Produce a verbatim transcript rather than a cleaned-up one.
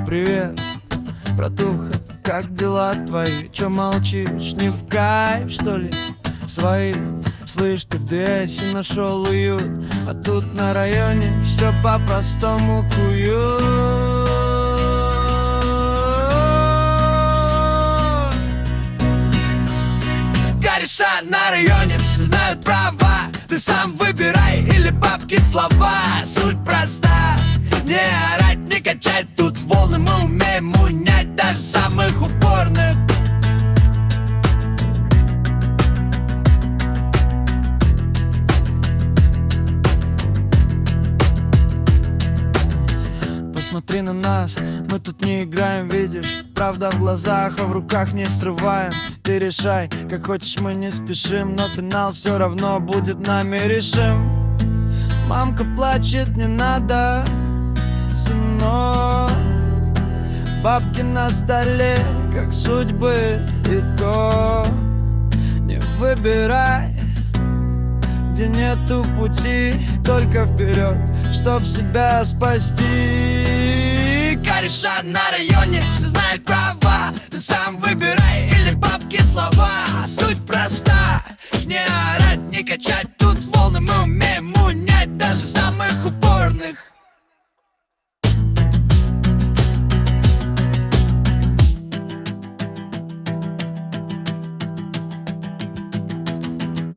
привет, братуха, как дела твои? Чё молчишь, не в кайф, что ли? Свои, слышь, ты в ДСе нашел уют, а тут на районе все по-простому куют. Кореша на районе, все знают права, ты сам выбирай или бабки слова. Суть проста, не орать, не качать, тут волны мы умеем унять даже самых упорных. Посмотри на нас, мы тут не играем, видишь? Правда в глазах, а в руках не срываем. Ты решай, как хочешь, мы не спешим, но финал все равно будет нами решим. Мамка плачет, не надо, сынок. Бабки на столе, как судьбы, и то не выбирай, где нету пути, только вперед, чтоб себя спасти. Кореша на районе, все знают права, ты сам выбирай или бабки слова. Суть проста, не орать, не качать, тут волны мы умеем